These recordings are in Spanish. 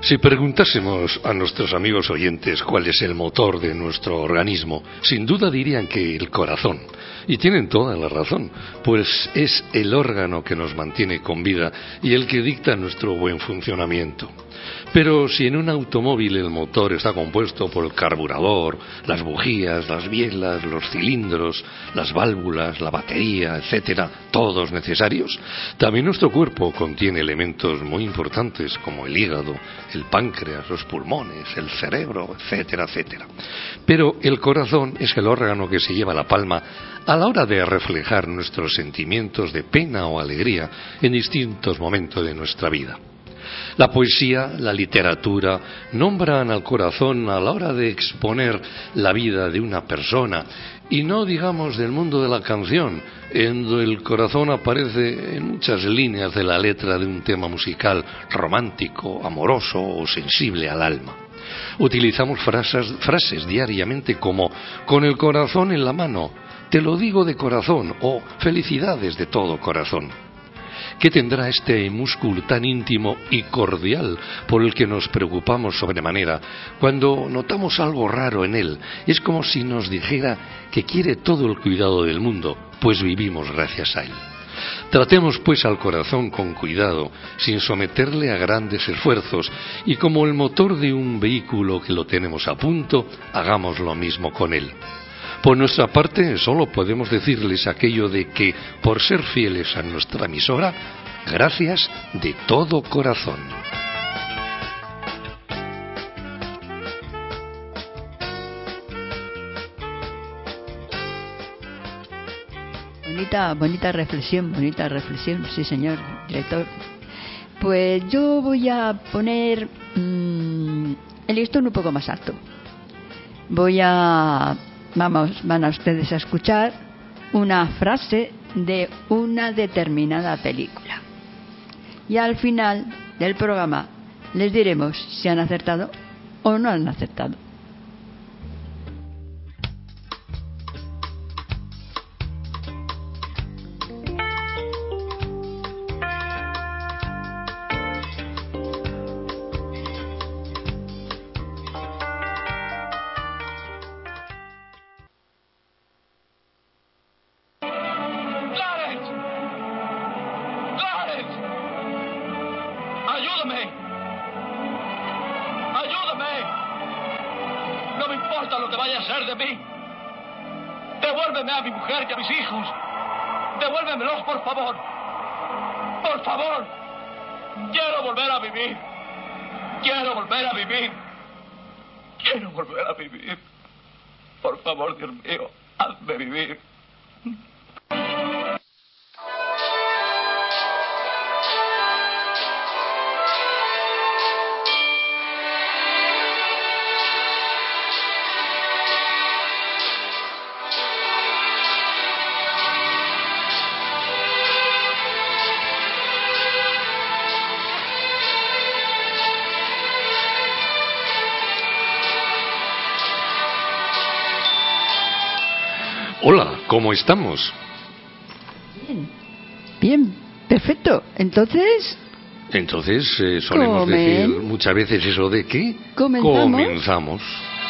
Si preguntásemos a nuestros amigos oyentes cuál es el motor de nuestro organismo, sin duda dirían que el corazón. Y tienen toda la razón, pues es el órgano que nos mantiene con vida y el que dicta nuestro buen funcionamiento. Pero si en un automóvil el motor está compuesto por el carburador, las bujías, las bielas, los cilindros, las válvulas, la batería, etcétera, todos necesarios, también nuestro cuerpo contiene elementos muy importantes como el hígado, el páncreas, los pulmones, el cerebro, etcétera, etcétera. Pero el corazón es el órgano que se lleva la palma a la hora de reflejar nuestros sentimientos de pena o alegría en distintos momentos de nuestra vida. La poesía, la literatura, nombran al corazón a la hora de exponer la vida de una persona, y no digamos del mundo de la canción, en donde el corazón aparece en muchas líneas de la letra de un tema musical romántico, amoroso o sensible al alma. Utilizamos frases diariamente como «con el corazón en la mano», «te lo digo de corazón» o «felicidades de todo corazón». ¿Qué tendrá este músculo tan íntimo y cordial por el que nos preocupamos sobremanera cuando notamos algo raro en él? Es como si nos dijera que quiere todo el cuidado del mundo, pues vivimos gracias a él. Tratemos pues al corazón con cuidado, sin someterle a grandes esfuerzos, y como el motor de un vehículo que lo tenemos a punto, hagamos lo mismo con él. Por nuestra parte, solo podemos decirles aquello de que, por ser fieles a nuestra emisora, gracias de todo corazón. Bonita reflexión, sí señor, director. Pues yo voy a poner el listón un poco más alto. Van a ustedes a escuchar una frase de una determinada película. Y al final del programa les diremos si han acertado o no han acertado. Devuélveme a mi mujer y a mis hijos. Devuélvemelos, por favor. Por favor. Quiero volver a vivir. Quiero volver a vivir. Quiero volver a vivir. Por favor, Dios mío, hazme vivir. Hola, ¿cómo estamos? Bien, perfecto. Entonces solemos decir muchas veces eso de que comenzamos.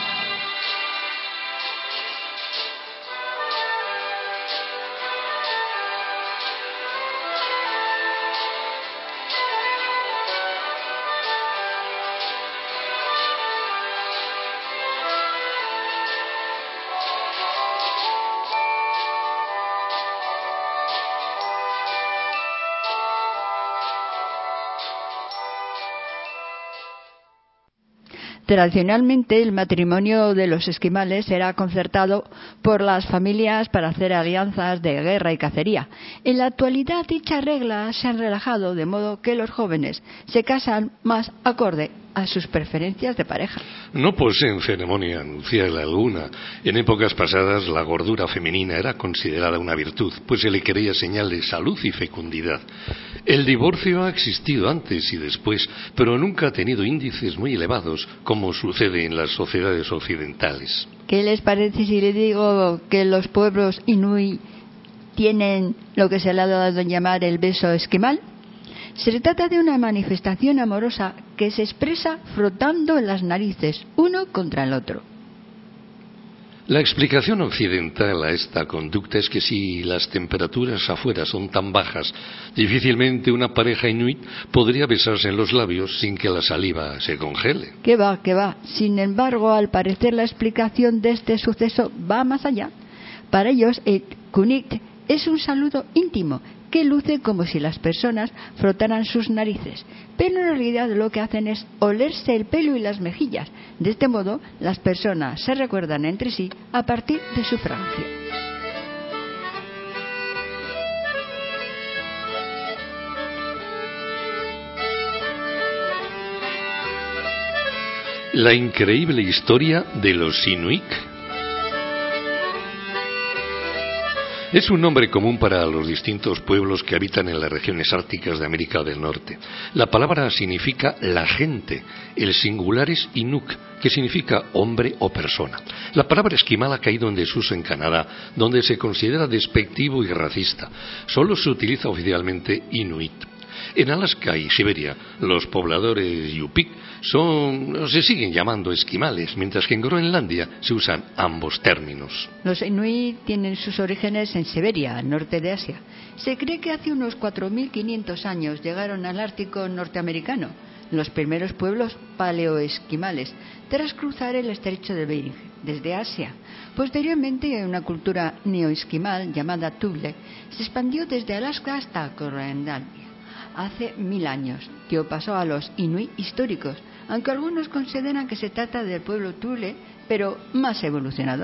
Tradicionalmente, el matrimonio de los esquimales era concertado por las familias para hacer alianzas de guerra y cacería. En la actualidad, dichas reglas se han relajado de modo que los jóvenes se casan más acorde a sus preferencias de pareja. No poseen ceremonia nupcial alguna. En épocas pasadas, la gordura femenina era considerada una virtud, pues se le creía señal de salud y fecundidad. El divorcio ha existido antes y después, pero nunca ha tenido índices muy elevados, como sucede en las sociedades occidentales. ¿Qué les parece si le digo que los pueblos inuit tienen lo que se le ha dado a llamar el beso esquimal? Se trata de una manifestación amorosa que se expresa frotando las narices uno contra el otro. La explicación occidental a esta conducta es que si las temperaturas afuera son tan bajas, difícilmente una pareja inuit podría besarse en los labios sin que la saliva se congele. Que va, que va. Sin embargo, al parecer la explicación de este suceso va más allá. Para ellos, el kunit es un saludo íntimo que luce como si las personas frotaran sus narices, pero en realidad lo que hacen es olerse el pelo y las mejillas. De este modo, las personas se recuerdan entre sí a partir de su fragancia. La increíble historia de los Inuit. Es un nombre común para los distintos pueblos que habitan en las regiones árticas de América del Norte. La palabra significa la gente, el singular es Inuk, que significa hombre o persona. La palabra esquimal ha caído en desuso en Canadá, donde se considera despectivo y racista. Solo se utiliza oficialmente Inuit. En Alaska y Siberia, los pobladores Yupik se siguen llamando esquimales, mientras que en Groenlandia se usan ambos términos. Los Inuit tienen sus orígenes en Siberia, al norte de Asia. Se cree que hace unos 4.500 años llegaron al Ártico norteamericano, los primeros pueblos paleoesquimales, tras cruzar el estrecho de Bering, desde Asia. Posteriormente, una cultura neoesquimal llamada Thule se expandió desde Alaska hasta Groenlandia. Hace 1000 años, dio paso a los Inuit históricos, aunque algunos consideran que se trata del pueblo Thule, pero más evolucionado.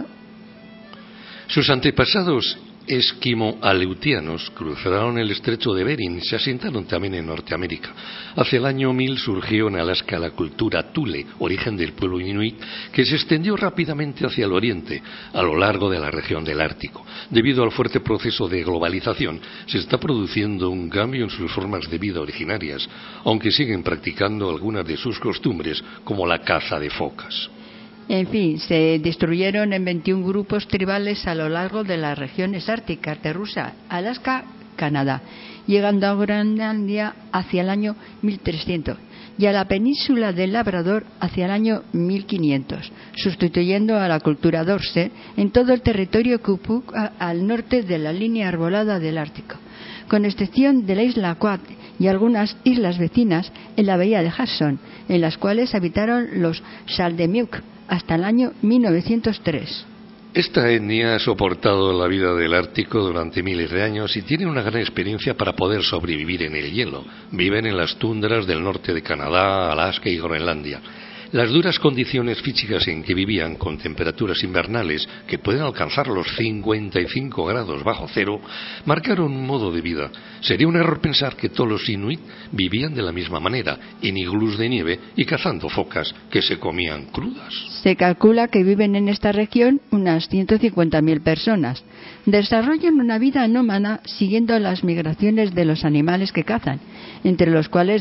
Sus antepasados esquimo-aleutianos cruzaron el estrecho de Bering y se asentaron también en Norteamérica. Hacia el año 1000 surgió en Alaska la cultura Thule, origen del pueblo inuit, que se extendió rápidamente hacia el oriente, a lo largo de la región del Ártico. Debido al fuerte proceso de globalización, se está produciendo un cambio en sus formas de vida originarias, aunque siguen practicando algunas de sus costumbres, como la caza de focas. En fin, se distribuyeron en 21 grupos tribales a lo largo de las regiones árticas de Rusia, Alaska, Canadá, llegando a Groenlandia hacia el año 1300 y a la península del Labrador hacia el año 1500, sustituyendo a la cultura Dorse en todo el territorio que ocupa al norte de la línea arbolada del Ártico, con excepción de la isla Quad y algunas islas vecinas en la bahía de Hudson, en las cuales habitaron los Saldemiuk hasta el año 1903. Esta etnia ha soportado la vida del Ártico durante miles de años y tiene una gran experiencia para poder sobrevivir en el hielo. Viven en las tundras del norte de Canadá, Alaska y Groenlandia. Las duras condiciones físicas en que vivían, con temperaturas invernales que pueden alcanzar los 55 grados bajo cero, marcaron un modo de vida. Sería un error pensar que todos los inuit vivían de la misma manera, en iglús de nieve y cazando focas que se comían crudas. Se calcula que viven en esta región unas 150.000 personas. Desarrollan una vida nómada siguiendo las migraciones de los animales que cazan, entre los cuales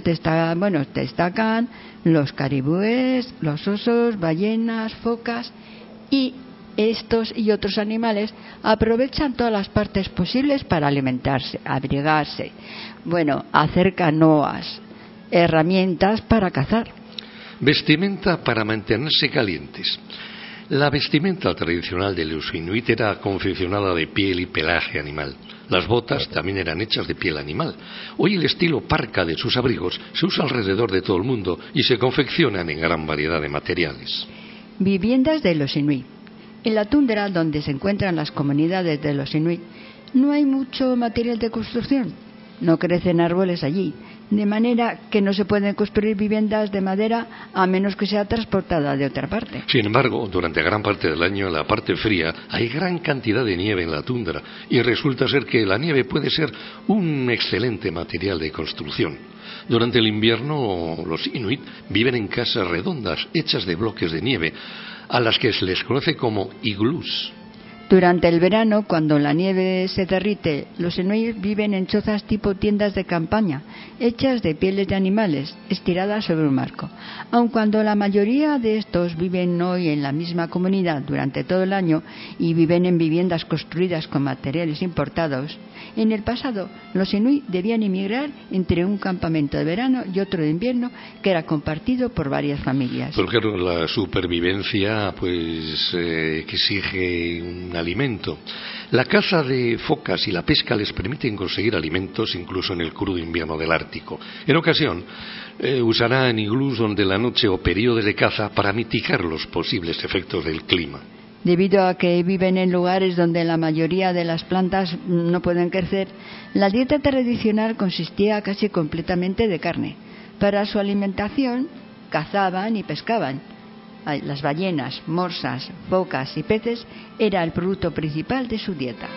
destacan los caribúes, los osos, ballenas, focas, y estos y otros animales aprovechan todas las partes posibles para alimentarse, abrigarse, hacer canoas, herramientas para cazar. Vestimenta para mantenerse calientes. La vestimenta tradicional de los inuit era confeccionada de piel y pelaje animal. Las botas también eran hechas de piel animal. Hoy el estilo parka de sus abrigos se usa alrededor de todo el mundo y se confeccionan en gran variedad de materiales. Viviendas de los inuit. En la tundra, donde se encuentran las comunidades de los inuit, no hay mucho material de construcción. No crecen árboles allí, de manera que no se pueden construir viviendas de madera a menos que sea transportada de otra parte. Sin embargo, durante gran parte del año, en la parte fría, hay gran cantidad de nieve en la tundra y resulta ser que la nieve puede ser un excelente material de construcción. Durante el invierno, los inuit viven en casas redondas hechas de bloques de nieve, a las que se les conoce como iglús. Durante el verano, cuando la nieve se derrite, los inuit viven en chozas tipo tiendas de campaña, hechas de pieles de animales, estiradas sobre un marco. Aun cuando la mayoría de estos viven hoy en la misma comunidad durante todo el año y viven en viviendas construidas con materiales importados, en el pasado los inuit debían emigrar entre un campamento de verano y otro de invierno que era compartido por varias familias. Porque la supervivencia exige un alimento. La caza de focas y la pesca les permiten conseguir alimentos incluso en el crudo invierno del Ártico. En ocasión, usarán iglús donde la noche o periodos de caza para mitigar los posibles efectos del clima. Debido a que viven en lugares donde la mayoría de las plantas no pueden crecer, la dieta tradicional consistía casi completamente de carne. Para su alimentación, cazaban y pescaban. Las ballenas, morsas, focas y peces era el producto principal de su dieta.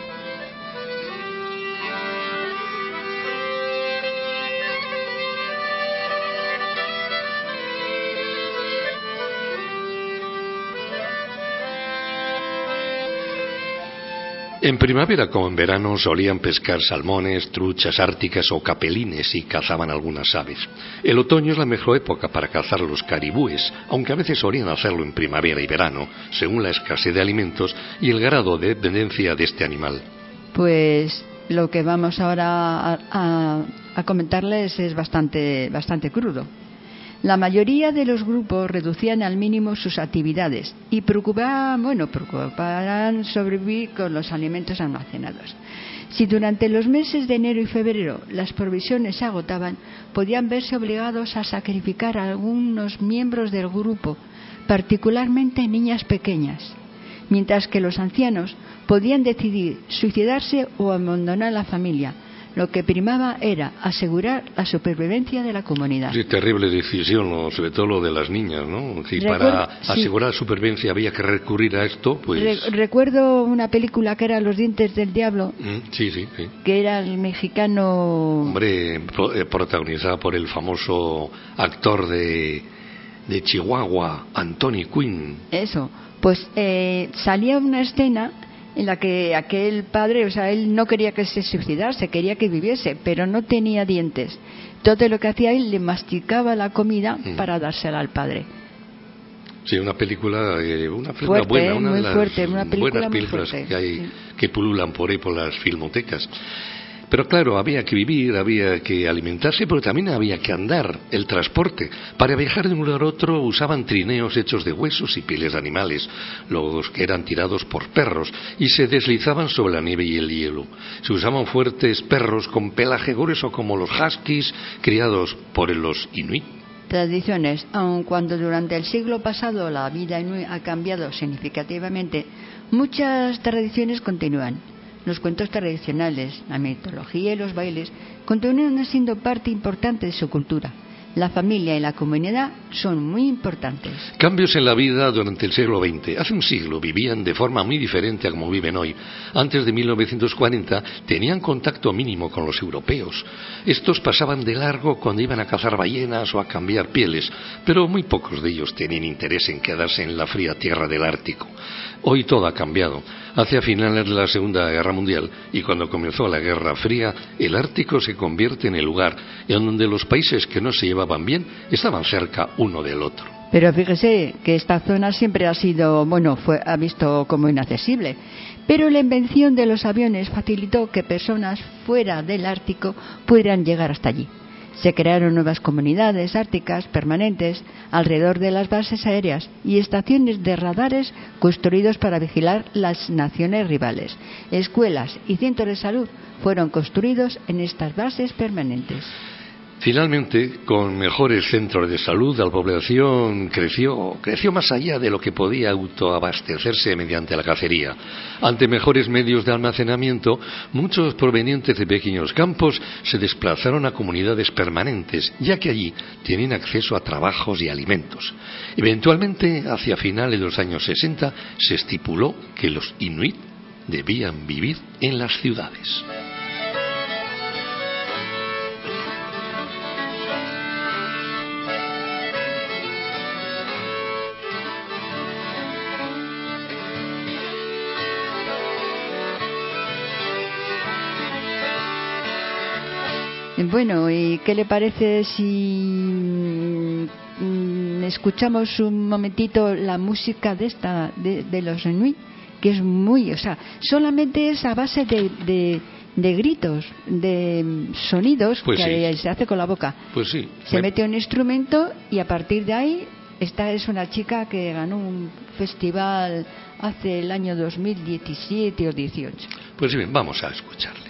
En primavera como en verano solían pescar salmones, truchas árticas o capelines y cazaban algunas aves. El otoño es la mejor época para cazar los caribúes, aunque a veces solían hacerlo en primavera y verano, según la escasez de alimentos y el grado de dependencia de este animal. Pues lo que vamos ahora a comentarles es bastante crudo. La mayoría de los grupos reducían al mínimo sus actividades y procuraban sobrevivir con los alimentos almacenados. Si durante los meses de enero y febrero las provisiones se agotaban, podían verse obligados a sacrificar a algunos miembros del grupo, particularmente niñas pequeñas, mientras que los ancianos podían decidir suicidarse o abandonar la familia. Lo que primaba era asegurar la supervivencia de la comunidad. Sí, terrible decisión, sobre todo lo de las niñas, ¿no? Si para asegurar la supervivencia había que recurrir a esto, pues... Recuerdo una película que era Los dientes del diablo, sí. que era el mexicano... Hombre, protagonizada por el famoso actor de Chihuahua, Anthony Quinn. Eso, pues salía una escena en la que aquel padre, él no quería que se suicidase, quería que viviese, pero no tenía dientes. Todo lo que hacía él, le masticaba la comida para dársela al padre. Sí, una película fuerte, buena, una de las buenas películas fuerte, que hay, sí, que pululan por ahí por las filmotecas. Pero claro, había que vivir, había que alimentarse, pero también había que andar, el transporte. Para viajar de un lugar a otro usaban trineos hechos de huesos y pieles de animales, los que eran tirados por perros, y se deslizaban sobre la nieve y el hielo. Se usaban fuertes perros con pelaje grueso como los huskies, criados por los inuit. Tradiciones, aun cuando durante el siglo pasado la vida inuit ha cambiado significativamente, muchas tradiciones continúan. Los cuentos tradicionales, la mitología y los bailes continúan siendo parte importante de su cultura. La familia y la comunidad son muy importantes. Cambios en la vida durante el siglo XX. Hace un siglo vivían de forma muy diferente a como viven hoy. Antes de 1940 tenían contacto mínimo con los europeos. Estos pasaban de largo cuando iban a cazar ballenas o a cambiar pieles, pero muy pocos de ellos tenían interés en quedarse en la fría tierra del Ártico. Hoy todo ha cambiado. Hacia finales de la Segunda Guerra Mundial y cuando comenzó la Guerra Fría, el Ártico se convierte en el lugar en donde los países que no se llevaban bien estaban cerca uno del otro. Pero fíjese que esta zona siempre ha sido, ha visto como inaccesible. Pero la invención de los aviones facilitó que personas fuera del Ártico pudieran llegar hasta allí. Se crearon nuevas comunidades árticas permanentes alrededor de las bases aéreas y estaciones de radares construidos para vigilar las naciones rivales. Escuelas y centros de salud fueron construidos en estas bases permanentes. Finalmente, con mejores centros de salud, la población creció más allá de lo que podía autoabastecerse mediante la cacería. Ante mejores medios de almacenamiento, muchos provenientes de pequeños campos se desplazaron a comunidades permanentes, ya que allí tenían acceso a trabajos y alimentos. Eventualmente, hacia finales de los años 60, se estipuló que los inuit debían vivir en las ciudades. Bueno, ¿y qué le parece si escuchamos un momentito la música de los Inuit? Que es muy, o sea, solamente es a base de gritos, de sonidos, pues que sí. se hace con la boca. Pues sí. Se mete un instrumento y a partir de ahí, esta es una chica que ganó un festival hace el año 2017 o 18. Pues bien, vamos a escucharles.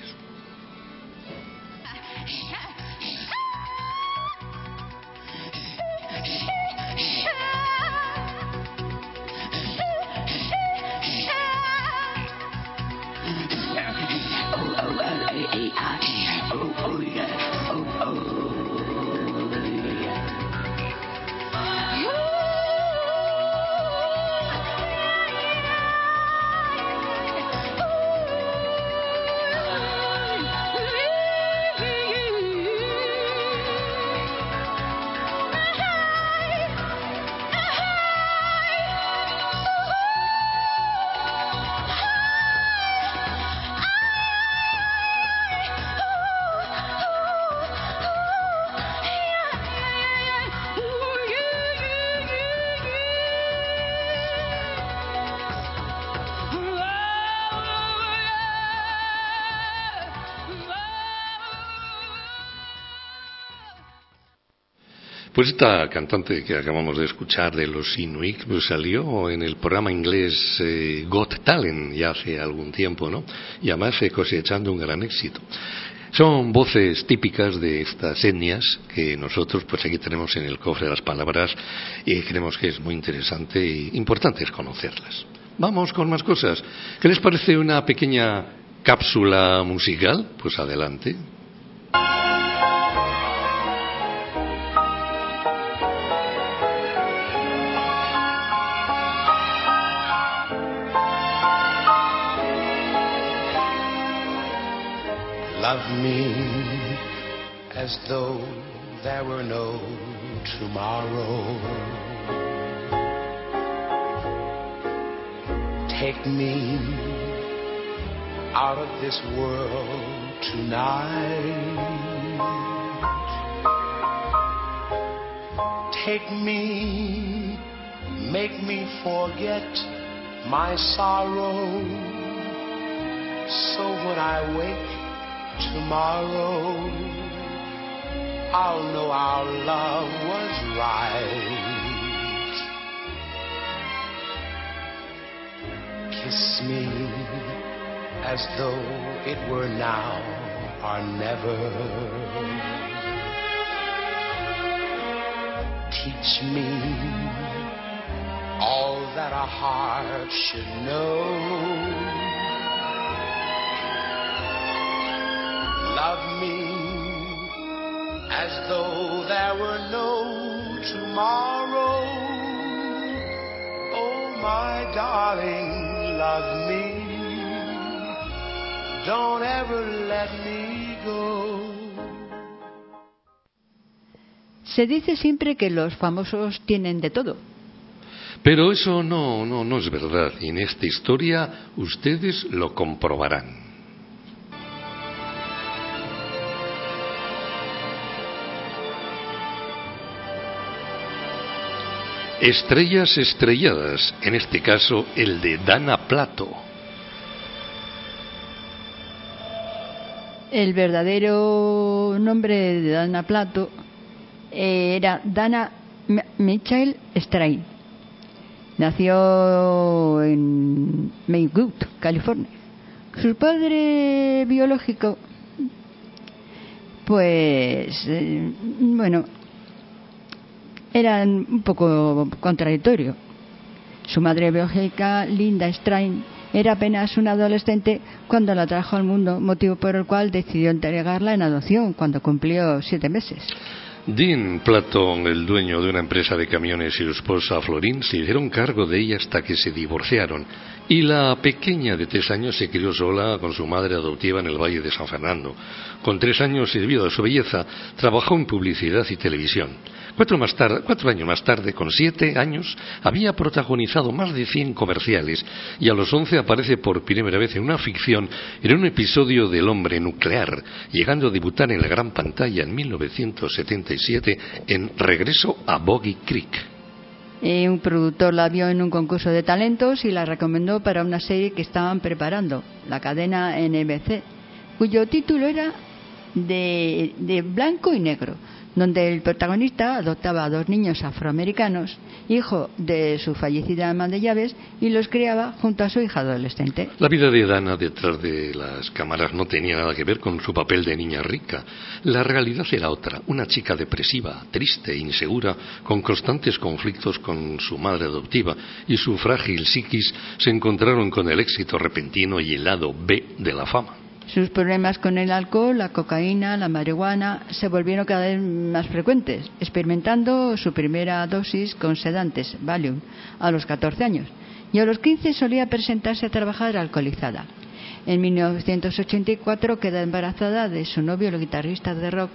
Pues esta cantante que acabamos de escuchar de los Inuit pues salió en el programa inglés Got Talent ya hace algún tiempo, ¿no? Y además cosechando un gran éxito. Son voces típicas de estas etnias que nosotros pues aquí tenemos en el cofre de las palabras y creemos que es muy interesante e importante es conocerlas. Vamos con más cosas. ¿Qué les parece una pequeña cápsula musical? Pues adelante. Love me as though there were no tomorrow. Take me out of this world tonight. Take me, make me forget my sorrow. So when I wake tomorrow, I'll know our love was right. Kiss me as though it were now or never. Teach me all that a heart should know. Love me as though there were no tomorrow. Oh, my darling, love me. Don't ever let me go. Se dice siempre que los famosos tienen de todo. Pero eso no es verdad. Y en esta historia ustedes lo comprobarán. Estrellas estrelladas, en este caso el de Dana Plato. El verdadero nombre de Dana Plato era Dana Michael Strain. Nació en Maywood, California. Su padre biológico, pues, era un poco contradictorio. Su madre biológica, Linda Strain, era apenas una adolescente cuando la trajo al mundo, motivo por el cual decidió entregarla en adopción cuando cumplió 7 meses. Dean Platon, el dueño de una empresa de camiones, y su esposa Florine se hicieron cargo de ella hasta que se divorciaron Y la pequeña de 3 años se crió sola con su madre adoptiva en el Valle de San Fernando. Con 3 años, y debido a su belleza, trabajó en publicidad y televisión. 4 años más tarde, con 7 años, había protagonizado más de 100 comerciales y a los 11 aparece por primera vez en una ficción en un episodio del Hombre Nuclear, llegando a debutar en la gran pantalla en 1977 en Regreso a Boggy Creek. Un productor la vio en un concurso de talentos y la recomendó para una serie que estaban preparando, la cadena NBC, cuyo título era de Blanco y Negro, donde el protagonista adoptaba a 2 niños afroamericanos, hijo de su fallecida ama de llaves, y los criaba junto a su hija adolescente. La vida de Dana detrás de las cámaras no tenía nada que ver con su papel de niña rica. La realidad era otra, una chica depresiva, triste e insegura, con constantes conflictos con su madre adoptiva, y su frágil psiquis se encontraron con el éxito repentino y el lado B de la fama. Sus problemas con el alcohol, la cocaína, la marihuana se volvieron cada vez más frecuentes, experimentando su primera dosis con sedantes, Valium, a los 14 años, y a los 15 solía presentarse a trabajar alcoholizada. En 1984 queda embarazada de su novio, el guitarrista de rock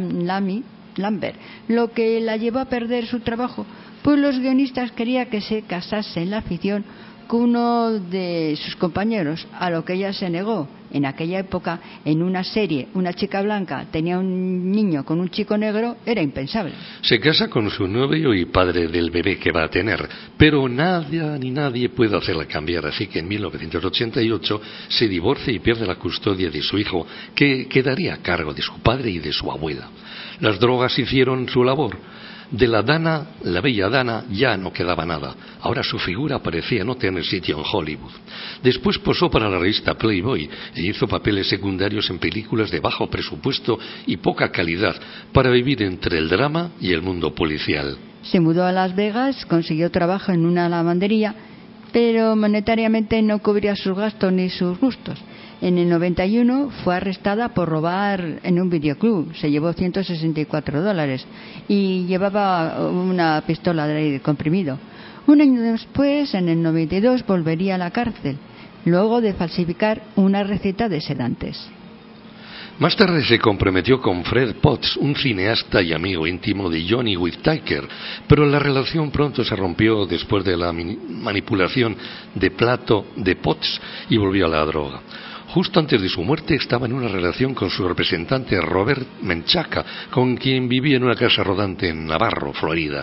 Lambert, lo que la llevó a perder su trabajo, pues los guionistas querían que se casase en la ficción con uno de sus compañeros, a lo que ella se negó. En aquella época, en una serie, una chica blanca tenía un niño con un chico negro, era impensable. Se casa con su novio y padre del bebé que va a tener, pero nadie puede hacerla cambiar, así que en 1988 se divorcia y pierde la custodia de su hijo, que quedaría a cargo de su padre y de su abuela. Las drogas hicieron su labor. De la Dana, la bella Dana, ya no quedaba nada. Ahora su figura parecía no tener sitio en Hollywood. Después posó para la revista Playboy e hizo papeles secundarios en películas de bajo presupuesto y poca calidad para vivir entre el drama y el mundo policial. Se mudó a Las Vegas, consiguió trabajo en una lavandería, pero monetariamente no cubría sus gastos ni sus gustos. En el 91 fue arrestada por robar en un videoclub. Se llevó $164 y llevaba una pistola de aire comprimido. Un año después, en el 92, volvería a la cárcel, luego de falsificar una receta de sedantes. Más tarde se comprometió con Fred Potts, un cineasta y amigo íntimo de Johnny Whittaker, pero la relación pronto se rompió después de la manipulación de plato de Potts y volvió a la droga. Justo antes de su muerte estaba en una relación con su representante Robert Menchaca, con quien vivía en una casa rodante en Navarro, Florida.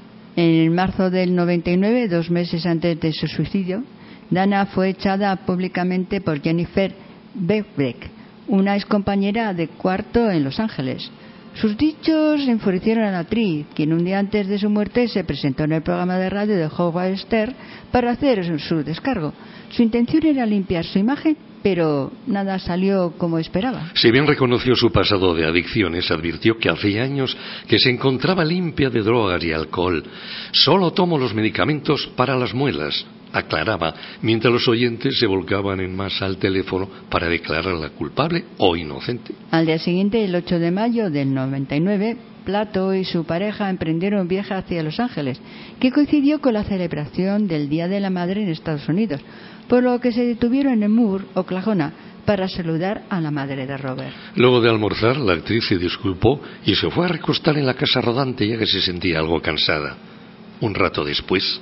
En marzo del 99, 2 meses antes de su suicidio, Dana fue echada públicamente por Jennifer Beck, una excompañera de cuarto en Los Ángeles. Sus dichos enfurecieron a la actriz, quien un día antes de su muerte se presentó en el programa de radio de Howard Stern para hacer su descargo. Su intención era limpiar su imagen, pero nada salió como esperaba. Si bien reconoció su pasado de adicciones, advirtió que hacía años que se encontraba limpia de drogas y alcohol. Solo tomo los medicamentos para las muelas, aclaraba, mientras los oyentes se volcaban en masa al teléfono para declararla culpable o inocente. Al día siguiente, el 8 de mayo del 99, Plato y su pareja emprendieron un viaje hacia Los Ángeles, que coincidió con la celebración del Día de la Madre en Estados Unidos, por lo que se detuvieron en Moore, Oklahoma, para saludar a la madre de Robert. Luego de almorzar, la actriz se disculpó y se fue a recostar en la casa rodante ya que se sentía algo cansada. Un rato después,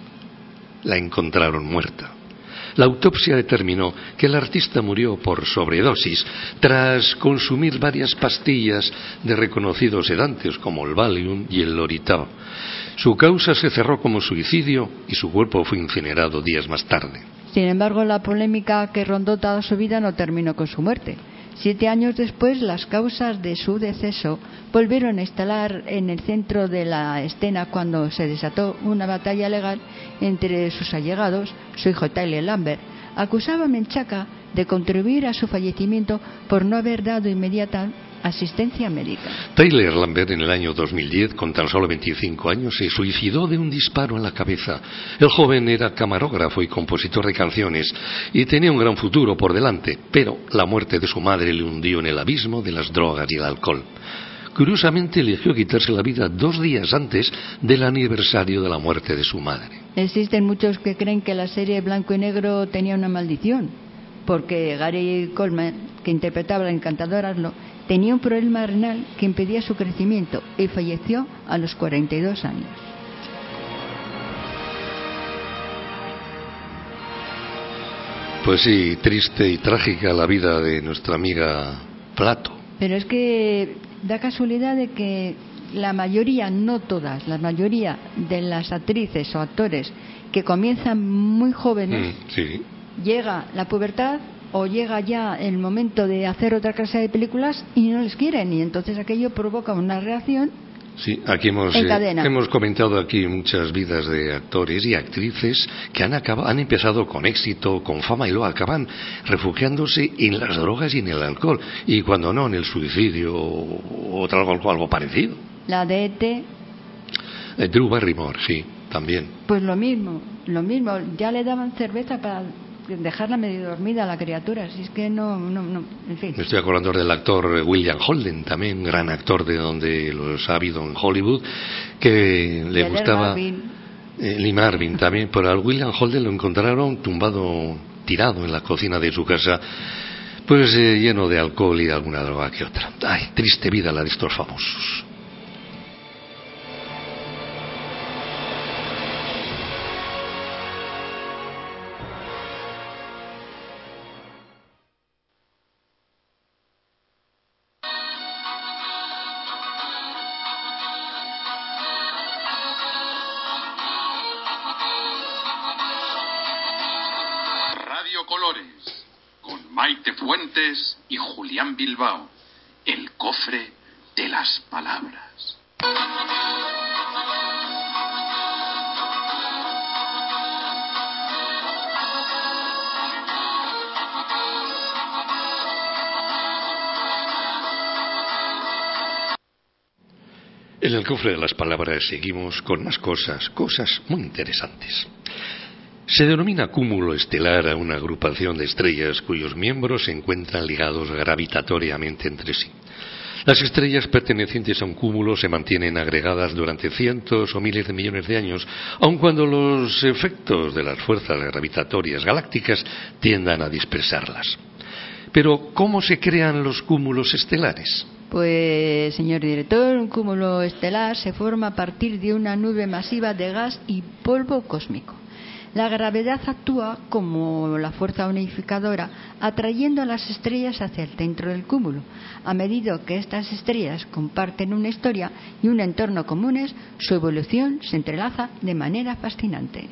la encontraron muerta. La autopsia determinó que el artista murió por sobredosis tras consumir varias pastillas de reconocidos sedantes como el Valium y el Loritau. Su causa se cerró como suicidio y su cuerpo fue incinerado días más tarde. Sin embargo, la polémica que rondó toda su vida no terminó con su muerte. 7 años después, las causas de su deceso volvieron a instalar en el centro de la escena cuando se desató una batalla legal entre sus allegados. Su hijo Tyler Lambert acusaba a Menchaca de contribuir a su fallecimiento por no haber dado inmediata asistencia médica. Tyler Lambert, en el año 2010, con tan solo 25 años, se suicidó de un disparo en la cabeza. El joven era camarógrafo y compositor de canciones y tenía un gran futuro por delante, pero la muerte de su madre le hundió en el abismo de las drogas y el alcohol. curiosamente eligió quitarse la vida 2 días antes del aniversario de la muerte de su madre. Existen muchos que creen que la serie blanco y negro tenía una maldición, porque Gary Coleman, que interpretaba al encantador Aslo, tenía un problema renal que impedía su crecimiento y falleció a los 42 años. Pues sí, triste y trágica la vida de nuestra amiga Plato. Pero es que da casualidad de que la mayoría, no todas, la mayoría de las actrices o actores que comienzan muy jóvenes, Sí. llega la pubertad o llega ya el momento de hacer otra clase de películas y no les quieren, y entonces aquello provoca una reacción. Sí, aquí hemos comentado aquí muchas vidas de actores y actrices que han empezado con éxito, con fama, y luego acaban refugiándose en las drogas y en el alcohol, y cuando no, en el suicidio o algo parecido. La de E.T. Drew Barrymore, sí, también. Pues lo mismo, ya le daban cerveza para dejarla medio dormida a la criatura, si es que no, en fin. Me estoy acordando del actor William Holden, también gran actor de donde los ha habido en Hollywood, que le gustaba. Lee Marvin también, pero al William Holden lo encontraron tirado en la cocina de su casa, pues lleno de alcohol y alguna droga que otra. Ay, triste vida la de estos famosos. Colores, con Maite Fuentes y Julián Bilbao, el cofre de las palabras. En el cofre de las palabras seguimos con más cosas muy interesantes. Se denomina cúmulo estelar a una agrupación de estrellas cuyos miembros se encuentran ligados gravitatoriamente entre sí. Las estrellas pertenecientes a un cúmulo se mantienen agregadas durante cientos o miles de millones de años, aun cuando los efectos de las fuerzas gravitatorias galácticas tiendan a dispersarlas. Pero, ¿cómo se crean los cúmulos estelares? Pues, señor director, un cúmulo estelar se forma a partir de una nube masiva de gas y polvo cósmico. La gravedad actúa como la fuerza unificadora, atrayendo a las estrellas hacia el centro del cúmulo. A medida que estas estrellas comparten una historia y un entorno comunes, su evolución se entrelaza de manera fascinante.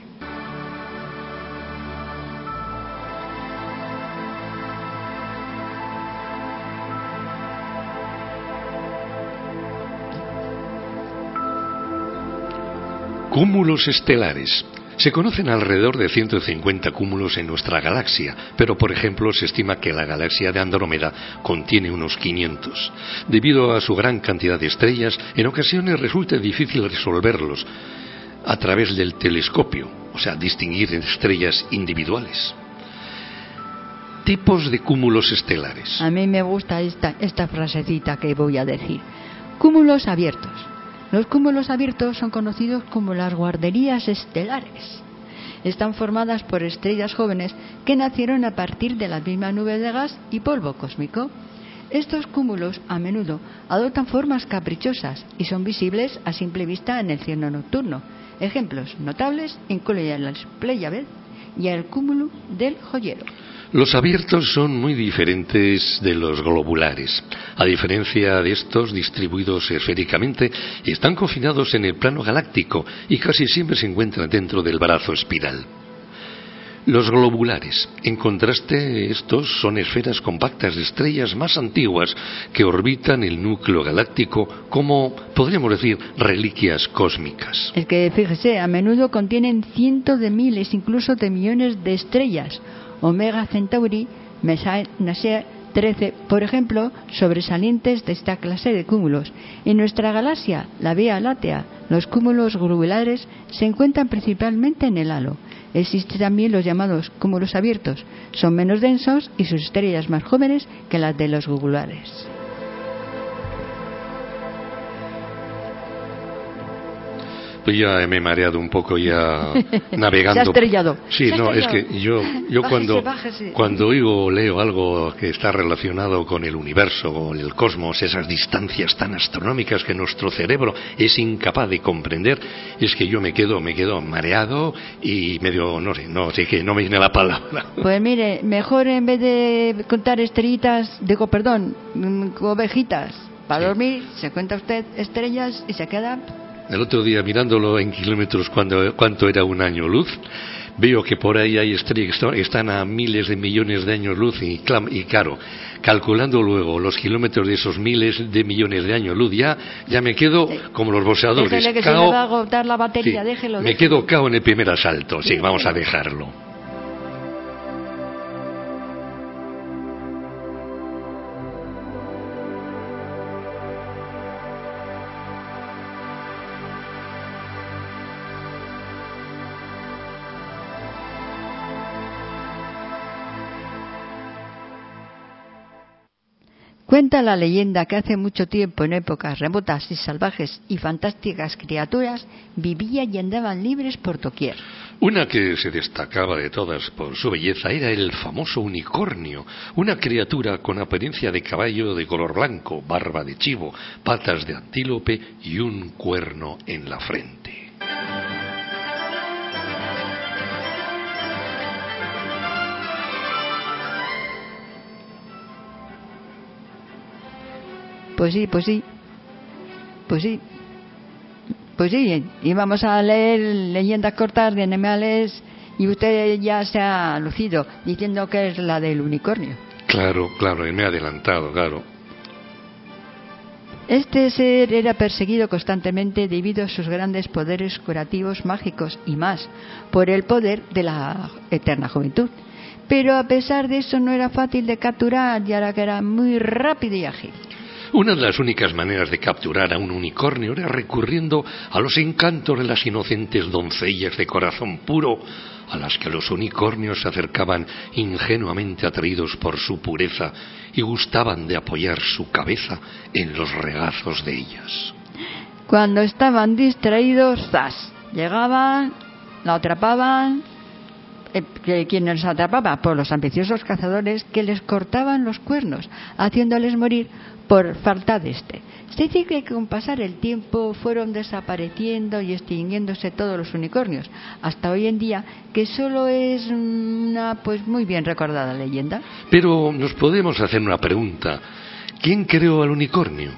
Cúmulos estelares. Se conocen alrededor de 150 cúmulos en nuestra galaxia, pero por ejemplo se estima que la galaxia de Andrómeda contiene unos 500. Debido a su gran cantidad de estrellas, en ocasiones resulta difícil resolverlos a través del telescopio, o sea, distinguir estrellas individuales. Tipos de cúmulos estelares. A mí me gusta esta frasecita que voy a decir. Cúmulos abiertos. Los cúmulos abiertos son conocidos como las guarderías estelares. Están formadas por estrellas jóvenes que nacieron a partir de la misma nube de gas y polvo cósmico. Estos cúmulos a menudo adoptan formas caprichosas y son visibles a simple vista en el cielo nocturno. Ejemplos notables incluyen las Pléyades y el cúmulo del Joyero. Los abiertos son muy diferentes de los globulares. A diferencia de estos distribuidos esféricamente, están confinados en el plano galáctico y casi siempre se encuentran dentro del brazo espiral. Los globulares, en contraste, estos son esferas compactas de estrellas más antiguas que orbitan el núcleo galáctico como, podríamos decir, reliquias cósmicas. Es que, fíjese, a menudo contienen cientos de miles, incluso de millones de estrellas. Omega Centauri, Messier 13, por ejemplo, sobresalientes de esta clase de cúmulos. En nuestra galaxia, la Vía Láctea, los cúmulos globulares se encuentran principalmente en el halo. Existen también los llamados cúmulos abiertos. Son menos densos y sus estrellas más jóvenes que las de los globulares. Pues ya me he mareado un poco ya navegando. Se ha estrellado. Sí, Se ha no, estrellado. es que yo Bájese. cuando oigo o leo algo que está relacionado con el universo, con el cosmos, esas distancias tan astronómicas que nuestro cerebro es incapaz de comprender, es que yo me quedo mareado y medio, no sé que no me viene la palabra. Pues mire, mejor en vez de contar estrellitas, ovejitas, para dormir, se cuenta usted estrellas y se queda. El otro día, mirándolo en kilómetros cuánto era un año luz, veo que por ahí hay estrellas que están a miles de millones de años luz y claro, calculando luego los kilómetros de esos miles de millones de años luz, ya me quedo como los boxeadores. Déjele que se le va a agotar la batería, déjelo. Me quedo cao en el primer asalto, sí, vamos a dejarlo. Cuenta la leyenda que hace mucho tiempo, en épocas remotas y salvajes y fantásticas criaturas, vivían y andaban libres por doquier. Una que se destacaba de todas por su belleza era el famoso unicornio, una criatura con apariencia de caballo de color blanco, barba de chivo, patas de antílope y un cuerno en la frente. Pues sí, y vamos a leer leyendas cortas de animales y usted ya se ha lucido diciendo que es la del unicornio. Claro, y me he adelantado, claro. Este ser era perseguido constantemente debido a sus grandes poderes curativos mágicos y más, por el poder de la eterna juventud. Pero a pesar de eso no era fácil de capturar, ya que era muy rápido y ágil. Una de las únicas maneras de capturar a un unicornio era recurriendo a los encantos de las inocentes doncellas de corazón puro, a las que los unicornios se acercaban ingenuamente atraídos por su pureza y gustaban de apoyar su cabeza en los regazos de ellas. Cuando estaban distraídos, ¡zas!, llegaban, la atrapaban. ¿Quién los atrapaba? Por los ambiciosos cazadores que les cortaban los cuernos, haciéndoles morir por falta de este. Se dice que con pasar el tiempo fueron desapareciendo y extinguiéndose todos los unicornios, hasta hoy en día, que solo es una muy bien recordada leyenda. Pero nos podemos hacer una pregunta: ¿quién creó al unicornio?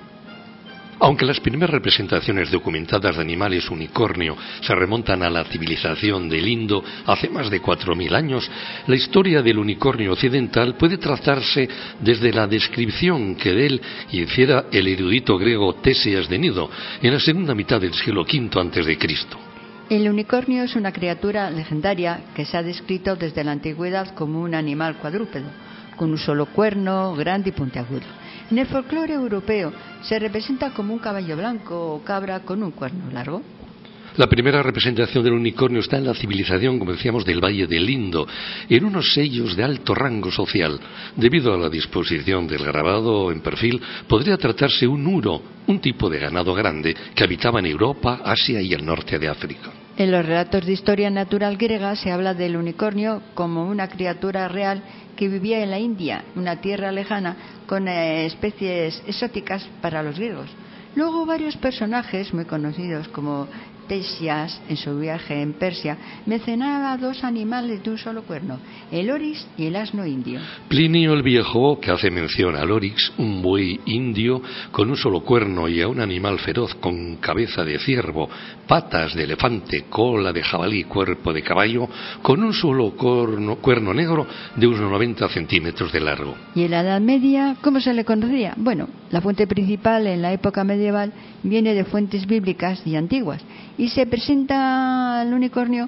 Aunque las primeras representaciones documentadas de animales unicornio se remontan a la civilización del Indo hace más de 4.000 años, la historia del unicornio occidental puede trazarse desde la descripción que de él hiciera el erudito griego Tésias de Nido en la segunda mitad del siglo V a.C. El unicornio es una criatura legendaria que se ha descrito desde la antigüedad como un animal cuadrúpedo, con un solo cuerno, grande y puntiagudo. En el folclore europeo se representa como un caballo blanco o cabra con un cuerno largo. La primera representación del unicornio está en la civilización, como decíamos, del Valle del Indo, en unos sellos de alto rango social. Debido a la disposición del grabado en perfil, podría tratarse un uro, un tipo de ganado grande que habitaba en Europa, Asia y el norte de África. En los relatos de historia natural griega se habla del unicornio como una criatura real que vivía en la India, una tierra lejana, con especies exóticas para los griegos. Luego varios personajes muy conocidos como Tésias, en su viaje en Persia, mencionaba a dos animales de un solo cuerno, el orix y el asno indio. Plinio el Viejo, que hace mención al orix, un buey indio con un solo cuerno, y a un animal feroz con cabeza de ciervo, patas de elefante, cola de jabalí, cuerpo de caballo, con un solo cuerno negro de unos 90 centímetros de largo. ¿Y en la Edad Media cómo se le conocía? Bueno, la fuente principal en la época medieval viene de fuentes bíblicas y antiguas, y se presenta al unicornio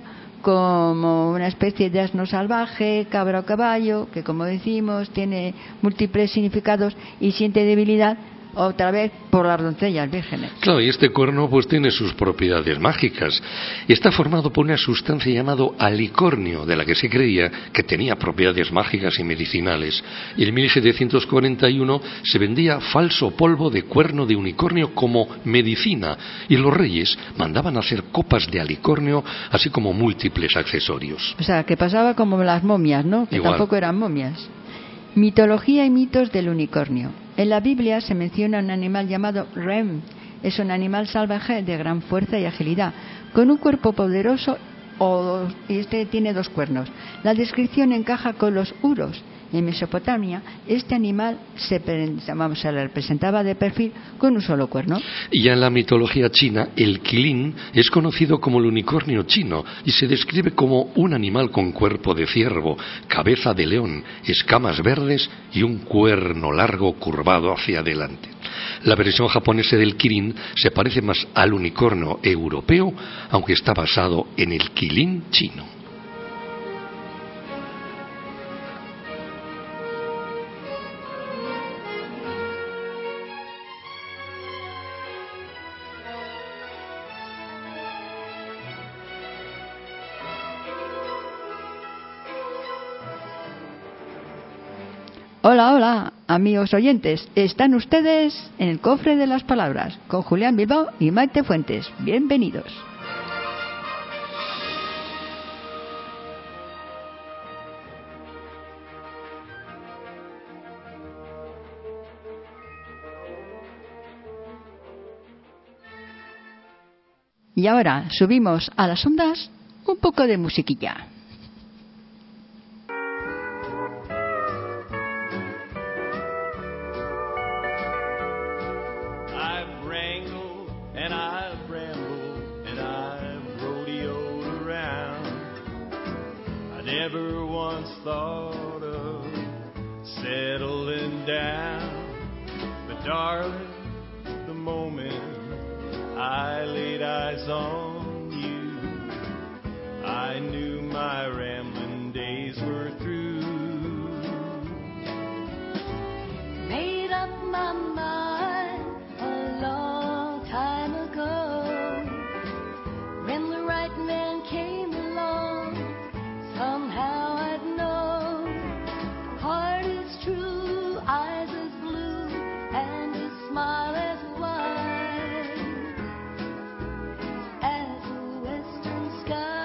como una especie de asno salvaje, cabra o caballo, que como decimos tiene múltiples significados y siente debilidad otra vez por las doncellas vírgenes. Claro, y este cuerno pues tiene sus propiedades mágicas. Está formado por una sustancia llamada alicornio, de la que se creía que tenía propiedades mágicas y medicinales. Y en 1741 se vendía falso polvo de cuerno de unicornio como medicina, y los reyes mandaban hacer copas de alicornio, así como múltiples accesorios. O sea, que pasaba como las momias, ¿no? Que Igual. tampoco eran momias. Mitología y mitos del unicornio. En la Biblia se menciona un animal llamado Rem. Es un animal salvaje de gran fuerza y agilidad, con un cuerpo poderoso y este tiene 2 cuernos. La descripción encaja con los uros. En Mesopotamia, este animal se le representaba de perfil con un solo cuerno. Y ya en la mitología china, el quilín es conocido como el unicornio chino y se describe como un animal con cuerpo de ciervo, cabeza de león, escamas verdes y un cuerno largo curvado hacia adelante. La versión japonesa del kirin se parece más al unicornio europeo, aunque está basado en el quilín chino. Hola, hola, amigos oyentes. Están ustedes en el Cofre de las Palabras con Julián Bilbao y Maite Fuentes. Bienvenidos. Y ahora subimos a las ondas un poco de musiquilla. Never once thought of settling down, but darling, the moment I laid eyes on you, I knew my rambling days were through. Made up my mind a long time ago, when the right man came along. Somehow I'd know, heart is true, eyes as blue, and a smile as wide as a western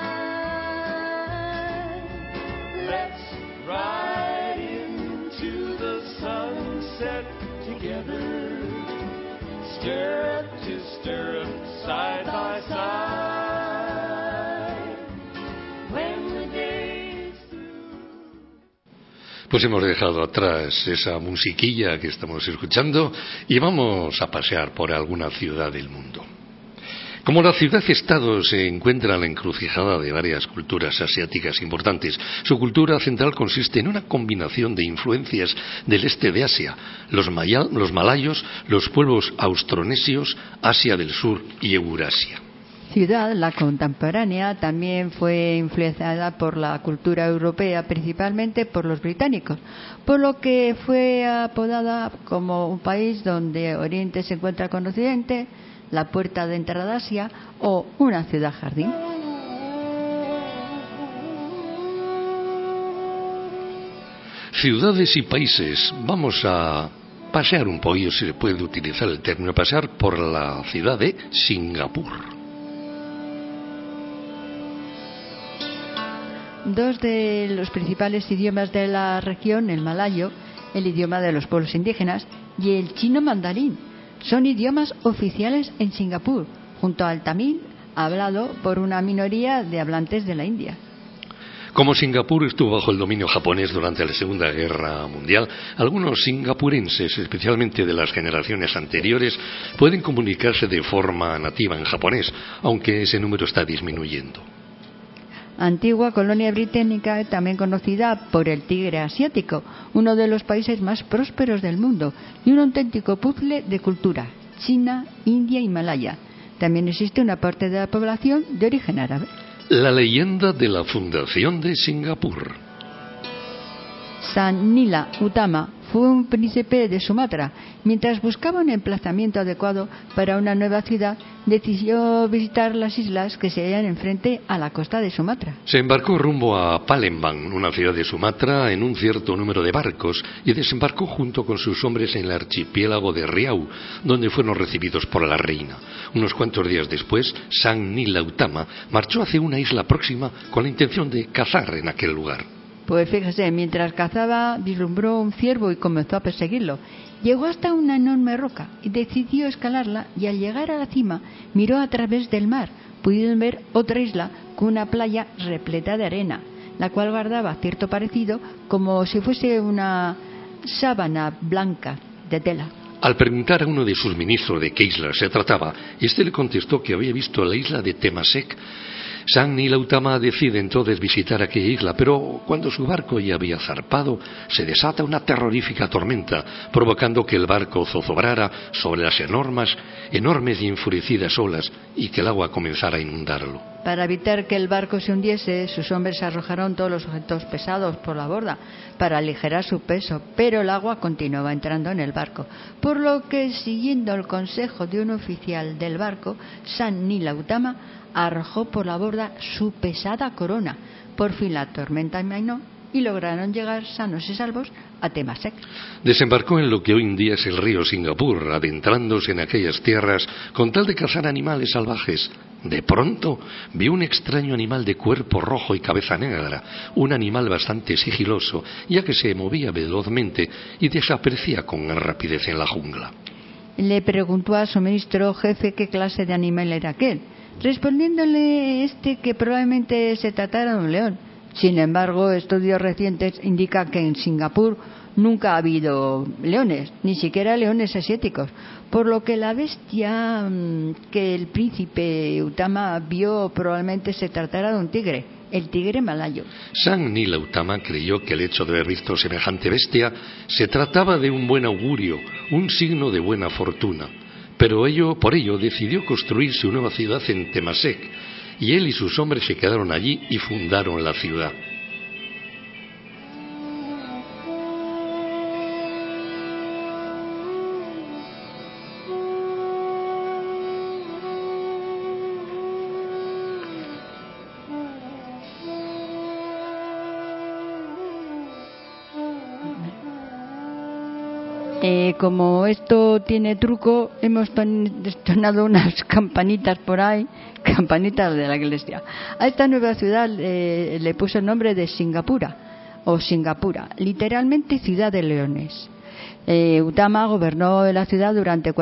sky. Let's ride into the sunset together, stirrup to stirrup, side by side. Pues hemos dejado atrás esa musiquilla que estamos escuchando y vamos a pasear por alguna ciudad del mundo. Como la ciudad-estado se encuentra en la encrucijada de varias culturas asiáticas importantes, su cultura central consiste en una combinación de influencias del este de Asia, los malayos, los pueblos austronesios, Asia del Sur y Eurasia. Ciudad, la contemporánea, también fue influenciada por la cultura europea, principalmente por los británicos, por lo que fue apodada como un país donde Oriente se encuentra con Occidente, la puerta de entrada a Asia o una ciudad jardín. Ciudades y países. Vamos a pasear un poquillo, si se puede utilizar el término, pasear por la ciudad de Singapur. 2 de los principales idiomas de la región, el malayo, el idioma de los pueblos indígenas, y el chino mandarín, son idiomas oficiales en Singapur, junto al tamil, hablado por una minoría de hablantes de la India. Como Singapur estuvo bajo el dominio japonés durante la Segunda Guerra Mundial, algunos singapurenses, especialmente de las generaciones anteriores, pueden comunicarse de forma nativa en japonés, aunque ese número está disminuyendo. Antigua colonia británica, también conocida por el tigre asiático, uno de los países más prósperos del mundo y un auténtico puzzle de cultura, China, India y Malaya. También existe una parte de la población de origen árabe. La leyenda de la fundación de Singapur. San Nila Utama fue un príncipe de Sumatra. Mientras buscaba un emplazamiento adecuado para una nueva ciudad, decidió visitar las islas que se hallan enfrente a la costa de Sumatra. Se embarcó rumbo a Palembang, una ciudad de Sumatra, en un cierto número de barcos y desembarcó junto con sus hombres en el archipiélago de Riau, donde fueron recibidos por la reina. Unos cuantos días después, Sang Nila Utama marchó hacia una isla próxima con la intención de cazar en aquel lugar. Pues fíjese, mientras cazaba, vislumbró un ciervo y comenzó a perseguirlo. Llegó hasta una enorme roca y decidió escalarla, y al llegar a la cima miró a través del mar, pudiendo ver otra isla con una playa repleta de arena, la cual guardaba cierto parecido como si fuese una sábana blanca de tela. Al preguntar a uno de sus ministros de qué isla se trataba, este le contestó que había visto la isla de Temasek. Sang Nila Utama decide entonces visitar aquella isla, pero cuando su barco ya había zarpado, se desata una terrorífica tormenta, provocando que el barco zozobrara sobre las enormes y enfurecidas olas y que el agua comenzara a inundarlo. Para evitar que el barco se hundiese, sus hombres arrojaron todos los objetos pesados por la borda para aligerar su peso, pero el agua continuaba entrando en el barco, por lo que, siguiendo el consejo de un oficial del barco, Sang Nila Utama arrojó por la borda su pesada corona. Por fin la tormenta amainó y lograron llegar sanos y salvos a Temasek. Desembarcó en lo que hoy en día es el río Singapur, adentrándose en aquellas tierras con tal de cazar animales salvajes. De pronto vio un extraño animal de cuerpo rojo y cabeza negra, un animal bastante sigiloso, ya que se movía velozmente y desaparecía con gran rapidez en la jungla. Le preguntó a su ministro jefe qué clase de animal era aquel, respondiéndole que probablemente se tratara de un león. Sin embargo, estudios recientes indican que en Singapur nunca ha habido leones, ni siquiera leones asiáticos, por lo que la bestia que el príncipe Utama vio probablemente se tratara de un tigre, el tigre malayo. Sang Nila Utama creyó que el hecho de haber visto semejante bestia se trataba de un buen augurio, un signo de buena fortuna. Pero por ello decidió construir su nueva ciudad en Temasek, y él y sus hombres se quedaron allí y fundaron la ciudad. Como esto tiene truco, hemos destonado unas campanitas por ahí, campanitas de la iglesia. A esta nueva ciudad le puso el nombre de Singapura, o Singapura, literalmente ciudad de leones. Utama gobernó la ciudad durante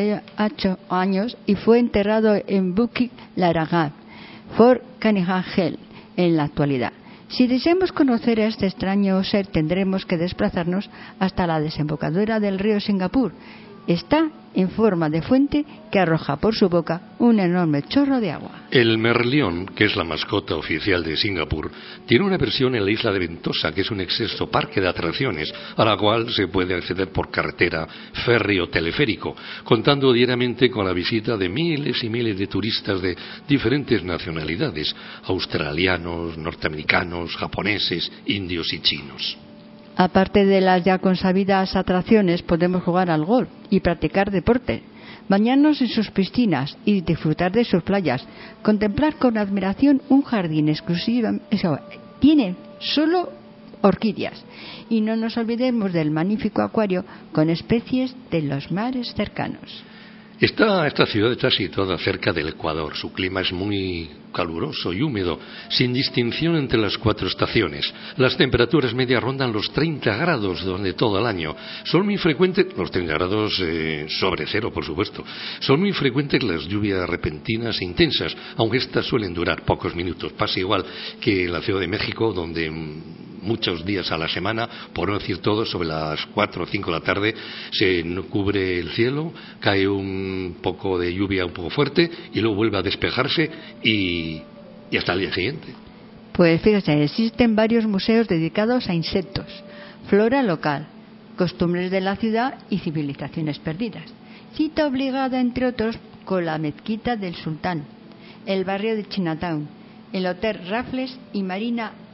48 años y fue enterrado en Bukit Larangan, Fort Cunningham Hill, en la actualidad. Si deseamos conocer a este extraño ser, tendremos que desplazarnos hasta la desembocadura del río Singapur. Está en forma de fuente que arroja por su boca un enorme chorro de agua. El merlión, que es la mascota oficial de Singapur, tiene una versión en la isla de Ventosa, que es un extenso parque de atracciones, a la cual se puede acceder por carretera, ferry o teleférico, contando diariamente con la visita de miles y miles de turistas de diferentes nacionalidades, australianos, norteamericanos, japoneses, indios y chinos. Aparte de las ya consabidas atracciones, podemos jugar al golf y practicar deporte, bañarnos en sus piscinas y disfrutar de sus playas, contemplar con admiración un jardín exclusivo. Tiene solo orquídeas, y no nos olvidemos del magnífico acuario con especies de los mares cercanos. Esta ciudad está situada cerca del Ecuador. Su clima es muy caluroso y húmedo, sin distinción entre las 4 estaciones. Las temperaturas medias rondan los 30 grados durante todo el año. Son muy frecuentes, los 30 grados sobre cero, por supuesto. Son muy frecuentes las lluvias repentinas e intensas, aunque estas suelen durar pocos minutos. Pasa igual que en la Ciudad de México, donde muchos días a la semana, por no decir todo, sobre las 4 o 5 de la tarde se cubre el cielo, cae un poco de lluvia un poco fuerte y luego vuelve a despejarse y hasta el día siguiente. Pues fíjese, existen varios museos dedicados a insectos, flora local, costumbres de la ciudad y civilizaciones perdidas. Cita obligada, entre otros, con la mezquita del Sultán, el barrio de Chinatown, el Hotel Raffles y Marina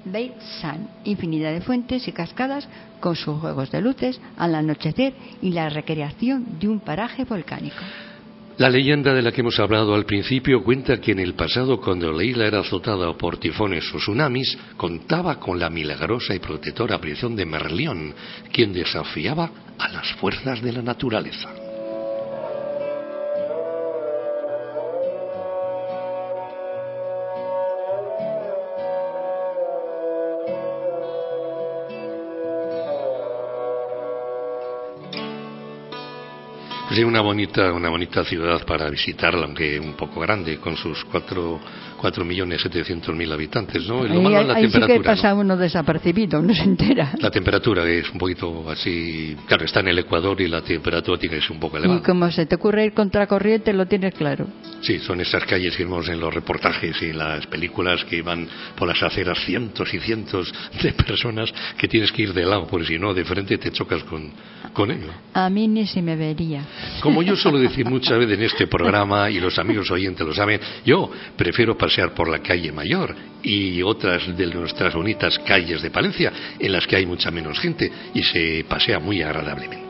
Beit-San, infinidad de fuentes y cascadas con sus juegos de luces al anochecer y la recreación de un paraje volcánico. La leyenda de la que hemos hablado al principio cuenta que en el pasado, cuando la isla era azotada por tifones o tsunamis, contaba con la milagrosa y protectora aparición de Merlión, quien desafiaba a las fuerzas de la naturaleza. Pues es una bonita ciudad para visitarla, aunque un poco grande, con sus 4.700.000 habitantes, ¿no? Lo malo es la ahí temperatura, sí que pasa ¿no? uno desapercibido, no se entera. La temperatura es un poquito así, claro, está en el Ecuador y la temperatura tiene que ser un poco elevada. Y como se te ocurre ir contracorriente, lo tienes claro. Sí, son esas calles que vemos en los reportajes y en las películas que van por las aceras cientos y cientos de personas que tienes que ir de lado, porque si no, de frente te chocas con ello. A mí ni se me vería. Como yo suelo decir muchas veces en este programa, y los amigos oyentes lo saben, yo prefiero pasear por la calle Mayor y otras de nuestras bonitas calles de Palencia, en las que hay mucha menos gente y se pasea muy agradablemente.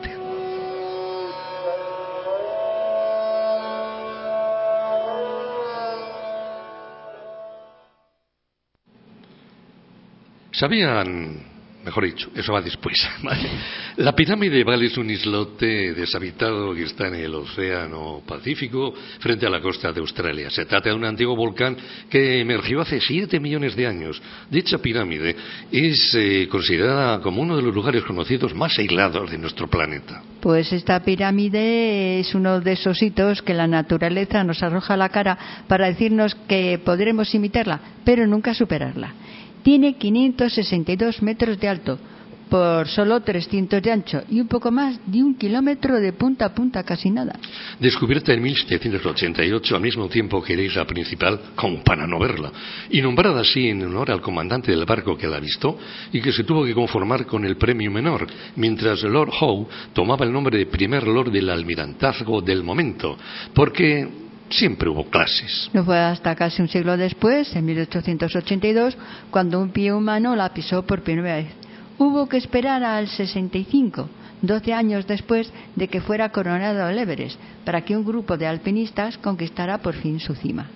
¿Sabían? Mejor dicho, eso va después, ¿vale? La pirámide de Bal es un islote deshabitado que está en el Océano Pacífico, frente a la costa de Australia. Se trata de un antiguo volcán que emergió hace 7 millones de años. Dicha pirámide es considerada como uno de los lugares conocidos más aislados de nuestro planeta. Pues esta pirámide es uno de esos hitos que la naturaleza nos arroja a la cara para decirnos que podremos imitarla, pero nunca superarla. Tiene 562 metros de alto, por solo 300 de ancho y un poco más de 1 kilómetro de punta a punta, casi nada. Descubierta en 1788, al mismo tiempo que la isla principal, como para no verla, y nombrada así en honor al comandante del barco que la avistó y que se tuvo que conformar con el premio menor, mientras Lord Howe tomaba el nombre de primer lord del almirantazgo del momento, porque siempre hubo clases. No fue hasta casi un siglo después, en 1882, cuando un pie humano la pisó por primera vez. Hubo que esperar al 65, 12 años después de que fuera coronado el Everest, para que un grupo de alpinistas conquistara por fin su cima.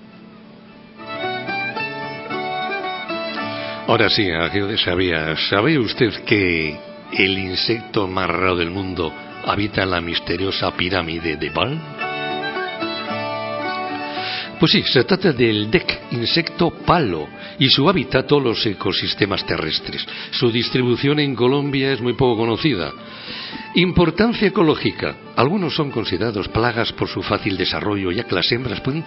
Ahora sí, ¿sabía usted que el insecto más raro del mundo habita en la misteriosa pirámide de Bal? Pues sí, se trata del DEC, insecto palo, y su hábitat todos los ecosistemas terrestres. Su distribución en Colombia es muy poco conocida. Importancia ecológica. Algunos son considerados plagas por su fácil desarrollo, ya que las hembras pueden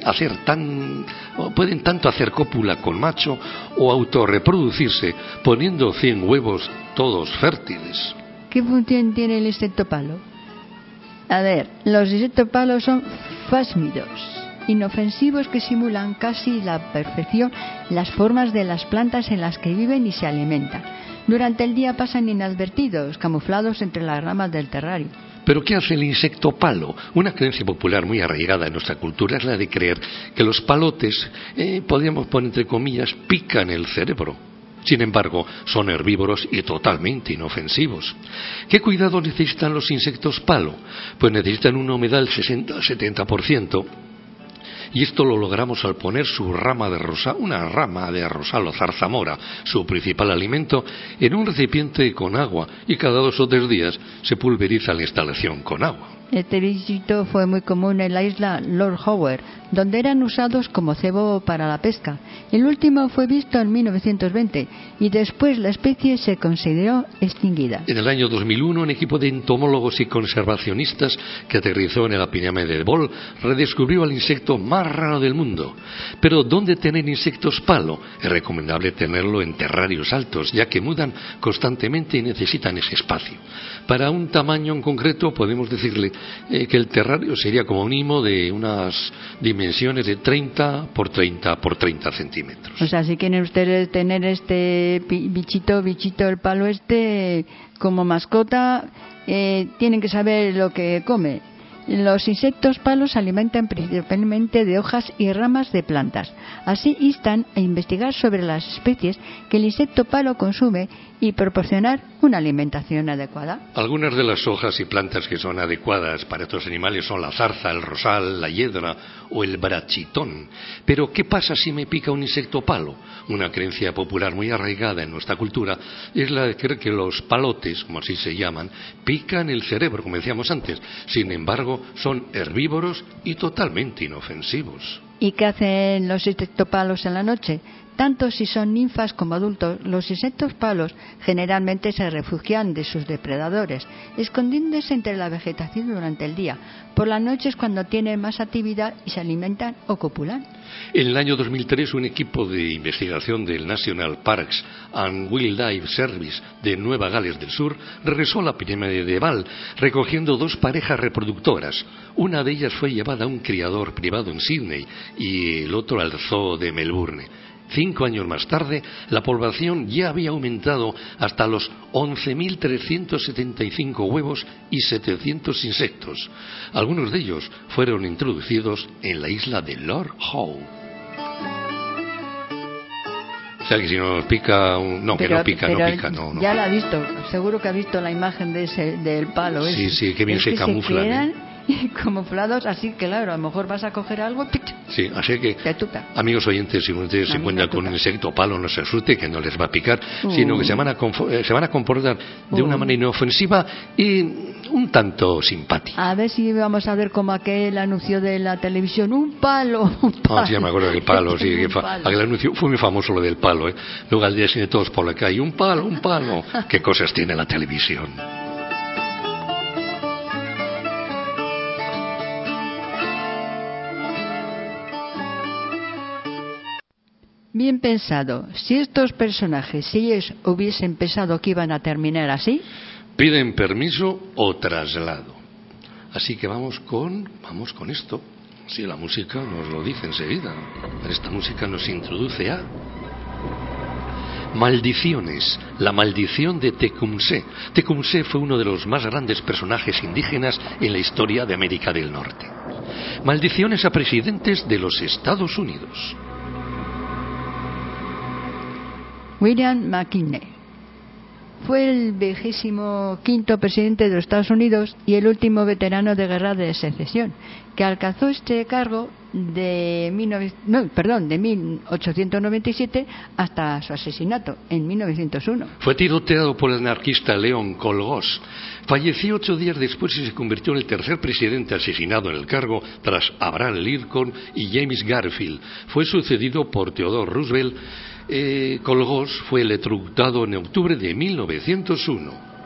tanto hacer cópula con macho o autorreproducirse, poniendo 100 huevos todos fértiles. ¿Qué función tiene el insecto palo? A ver, los insectos palos son phasmidos, inofensivos que simulan casi la perfección las formas de las plantas en las que viven y se alimentan. Durante el día pasan inadvertidos, camuflados entre las ramas del terrario. ¿Pero qué hace el insecto palo? Una creencia popular muy arraigada en nuestra cultura es la de creer que los palotes, podríamos poner entre comillas, pican el cerebro. Sin embargo, son herbívoros y totalmente inofensivos. ¿Qué cuidado necesitan los insectos palo? Pues necesitan una humedad del 60-70%. Y esto lo logramos al poner una rama de rosal o zarzamora, su principal alimento, en un recipiente con agua, y cada 2 o 3 días se pulveriza la instalación con agua. Este bichito fue muy común en la isla Lord Howe, donde eran usados como cebo para la pesca. El último fue visto en 1920 y después la especie se consideró extinguida. En el año 2001, un equipo de entomólogos y conservacionistas que aterrizó en la pirámide de Bal redescubrió al insecto más raro del mundo. Pero ¿dónde tener insectos palo? Es recomendable tenerlo en terrarios altos, ya que mudan constantemente y necesitan ese espacio. Para un tamaño en concreto podemos decirle que el terrario sería como mínimo de unas dimensiones de 30 por 30 por 30 centímetros. O sea, si quieren ustedes tener este bichito, el palo como mascota, tienen que saber lo que come. Los insectos palos se alimentan principalmente de hojas y ramas de plantas. Así instan a investigar sobre las especies que el insecto palo consume y proporcionar una alimentación adecuada. Algunas de las hojas y plantas que son adecuadas para estos animales son la zarza, el rosal, la hiedra o el brachitón. Pero ¿qué pasa si me pica un insecto palo? Una creencia popular muy arraigada en nuestra cultura es la de creer que los palotes, como así se llaman, pican el cerebro, como decíamos antes. Sin embargo, son herbívoros y totalmente inofensivos. ¿Y qué hacen los insectopalos en la noche? Tanto si son ninfas como adultos, los insectos palos generalmente se refugian de sus depredadores, escondiéndose entre la vegetación durante el día. Por la noche es cuando tienen más actividad y se alimentan o copulan. En el año 2003, un equipo de investigación del National Parks and Wildlife Service de Nueva Gales del Sur regresó a la pirámide de Val, recogiendo 2 parejas reproductoras. Una de ellas fue llevada a un criador privado en Sydney y el otro al zoo de Melbourne. 5 años más tarde, la población ya había aumentado hasta los 11.375 huevos y 700 insectos. Algunos de ellos fueron introducidos en la isla de Lord Howe. O sea que si nos pica no pica. Ya la ha visto, seguro que ha visto la imagen del palo. Sí, sí, qué bien se camuflan. Se quedan camuflados, así que claro, a lo mejor vas a coger algo. Sí, así que, amigos oyentes, si ustedes se encuentran con un insecto palo, no se asuste, que no les va a picar, sino que se van a comportar de una manera inofensiva y un tanto simpática. A ver si vamos a ver como aquel anuncio de la televisión, un palo. Ah, sí, me acuerdo del palo, sí, aquel anuncio fue muy famoso, lo del palo, ¿eh? Luego al día siguiente todos por la calle, un palo. ¿Qué cosas tiene la televisión? Bien pensado. Si estos personajes, si ellos hubiesen pensado que iban a terminar así, piden permiso o traslado. Así que vamos con esto. Sí, la música nos lo dice enseguida. Esta música nos introduce a Maldiciones, la maldición de Tecumseh. Tecumseh fue uno de los más grandes personajes indígenas en la historia de América del Norte. Maldiciones a presidentes de los Estados Unidos. William McKinley fue el 25º presidente de los Estados Unidos y el último veterano de guerra de secesión, que alcanzó este cargo de 1897 hasta su asesinato en 1901. Fue tiroteado por el anarquista Leon Kolgos. Falleció 8 días después y se convirtió en el tercer presidente asesinado en el cargo tras Abraham Lincoln y James Garfield. Fue sucedido por Theodore Roosevelt. Kolgos fue electrocutado en octubre de 1901.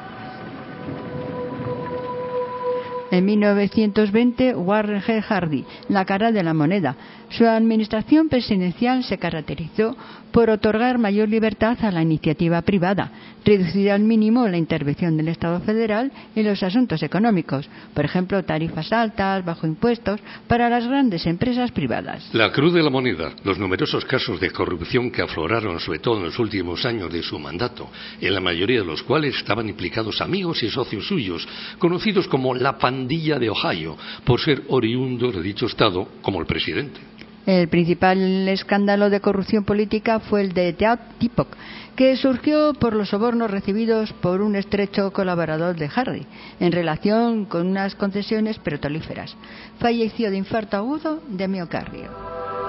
En 1920, Warren G. Harding, la cara de la moneda. Su administración presidencial se caracterizó por otorgar mayor libertad a la iniciativa privada, reducir al mínimo la intervención del Estado federal en los asuntos económicos, por ejemplo, tarifas altas, bajo impuestos, para las grandes empresas privadas. La cruz de la moneda, los numerosos casos de corrupción que afloraron sobre todo en los últimos años de su mandato, en la mayoría de los cuales estaban implicados amigos y socios suyos, conocidos como la pandilla de Ohio, por ser oriundos de dicho estado, como el presidente. El principal escándalo de corrupción política fue el de Teapot, que surgió por los sobornos recibidos por un estrecho colaborador de Harding en relación con unas concesiones petrolíferas. Falleció de infarto agudo de miocardio.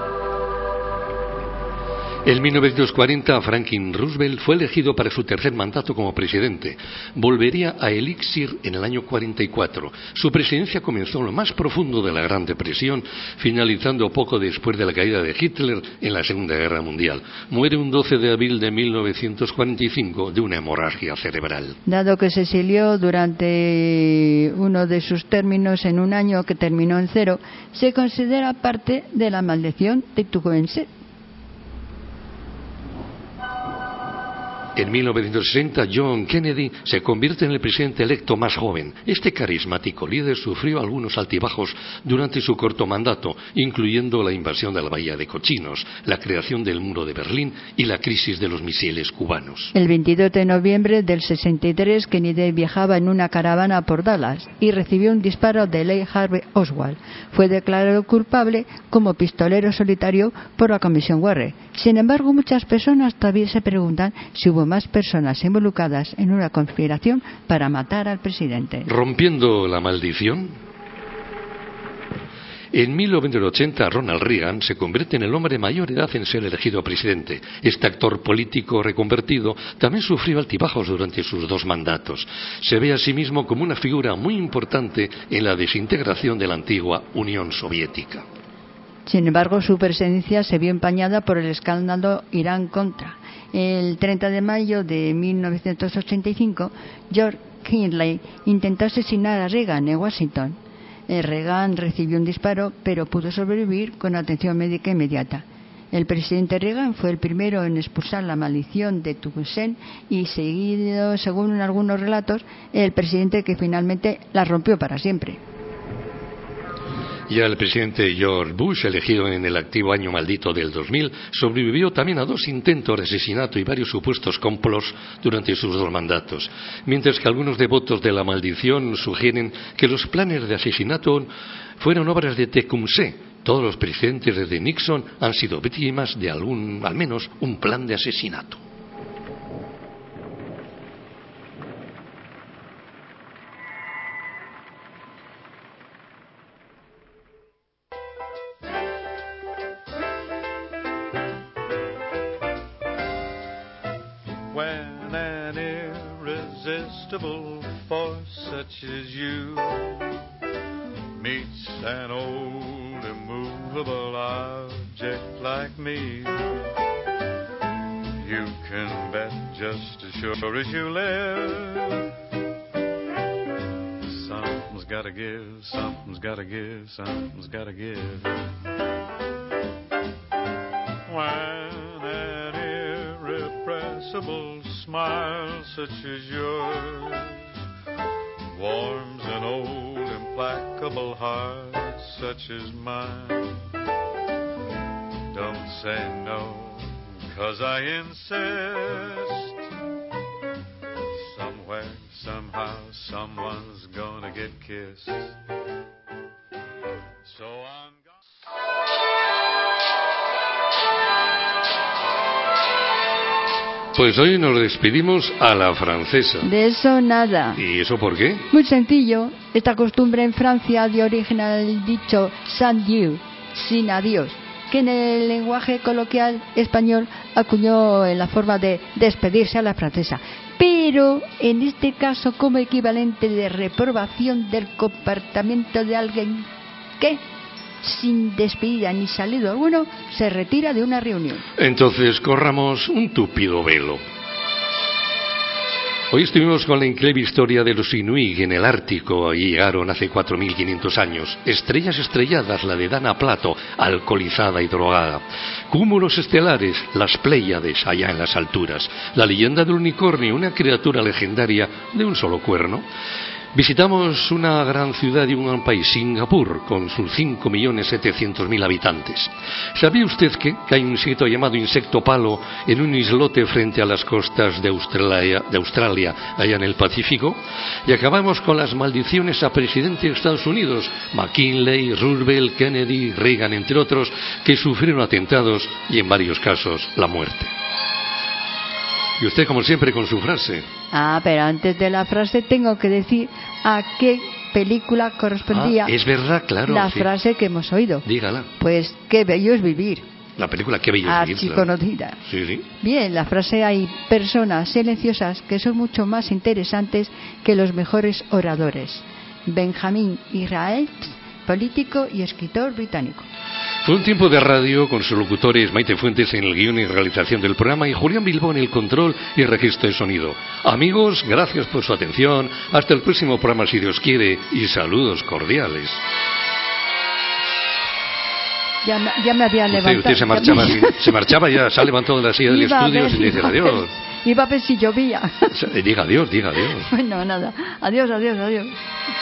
En 1940, Franklin Roosevelt fue elegido para su tercer mandato como presidente. Volvería a Elixir en el año 44. Su presidencia comenzó en lo más profundo de la Gran Depresión, finalizando poco después de la caída de Hitler en la Segunda Guerra Mundial. Muere un 12 de abril de 1945 de una hemorragia cerebral. Dado que se exilió durante uno de sus términos en un año que terminó en 0, se considera parte de la maldición de Tecumseh. En 1960, John Kennedy se convierte en el presidente electo más joven. Este carismático líder sufrió algunos altibajos durante su corto mandato, incluyendo la invasión de la Bahía de Cochinos, la creación del muro de Berlín y la crisis de los misiles cubanos. El 22 de noviembre del 63, Kennedy viajaba en una caravana por Dallas y recibió un disparo de Lee Harvey Oswald. Fue declarado culpable como pistolero solitario por la Comisión Warren. Sin embargo, muchas personas todavía se preguntan si hubo más personas involucradas en una conspiración para matar al presidente. ¿Rompiendo la maldición? En 1980, Ronald Reagan se convierte en el hombre de mayor edad en ser elegido presidente. Este actor político reconvertido también sufrió altibajos durante sus 2 mandatos. Se ve a sí mismo como una figura muy importante en la desintegración de la antigua Unión Soviética. Sin embargo, su presidencia se vio empañada por el escándalo Irán-Contra. El 30 de mayo de 1985, George Kennedy intentó asesinar a Reagan en Washington. Reagan recibió un disparo, pero pudo sobrevivir con atención médica inmediata. El presidente Reagan fue el primero en expulsar la maldición de Toussaint y seguido, según algunos relatos, el presidente que finalmente la rompió para siempre. Ya el presidente George Bush, elegido en el activo año maldito del 2000, sobrevivió también a 2 intentos de asesinato y varios supuestos complots durante sus 2 mandatos, mientras que algunos devotos de la maldición sugieren que los planes de asesinato fueron obras de Tecumseh. Todos los presidentes desde Nixon han sido víctimas de al menos un plan de asesinato. When an irresistible force such as you meets an old immovable object like me, you can bet just as sure as you live, something's gotta give, something's gotta give, something's gotta give. When an irrepressible smile such as yours warms an old implacable heart such as mine, don't say no, 'cause I insist. Somewhere, somehow, someone's gonna get kissed. So I'm Pues hoy nos despedimos a la francesa. De eso nada. ¿Y eso por qué? Muy sencillo. Esta costumbre en Francia dio origen al dicho sans Dieu, sin adiós, que en el lenguaje coloquial español acuñó en la forma de despedirse a la francesa, pero en este caso como equivalente de reprobación del comportamiento de alguien que, sin despedida ni saludo alguno, se retira de una reunión. Entonces corramos un tupido velo. Hoy estuvimos con la increíble historia de los Inuit en el Ártico. Allí llegaron hace 4.500 años. Estrellas estrelladas, la de Dana Plato, alcoholizada y drogada. Cúmulos estelares, las Pléyades, allá en las alturas. La leyenda del unicornio, una criatura legendaria de un solo cuerno. Visitamos una gran ciudad y un gran país, Singapur, con sus 5.700.000 habitantes. ¿Sabía usted que hay un insecto llamado insecto palo en un islote frente a las costas de Australia, allá en el Pacífico? Y acabamos con las maldiciones a presidentes de Estados Unidos, McKinley, Roosevelt, Kennedy, Reagan, entre otros, que sufrieron atentados y en varios casos la muerte. Y usted, como siempre, con su frase. Pero antes de la frase tengo que decir a qué película correspondía es verdad, claro, la sí. frase que hemos oído. Dígala. Pues qué bello es vivir. La película Qué bello es vivir. Archiconocida. Claro. Sí, sí. Bien, la frase: hay personas silenciosas que son mucho más interesantes que los mejores oradores. Benjamin Israel, político y escritor británico. Fue un tiempo de radio con sus locutores Maite Fuentes en el guión y realización del programa y Julián Bilbao en el control y registro de sonido. Amigos, gracias por su atención. Hasta el próximo programa, si Dios quiere, y saludos cordiales. Ya me había levantado. Usted se marchaba ya, se ha levantado de la silla del estudio sin decir adiós. Iba a ver si llovía. Diga adiós, diga adiós. Bueno, nada. Adiós, adiós, adiós.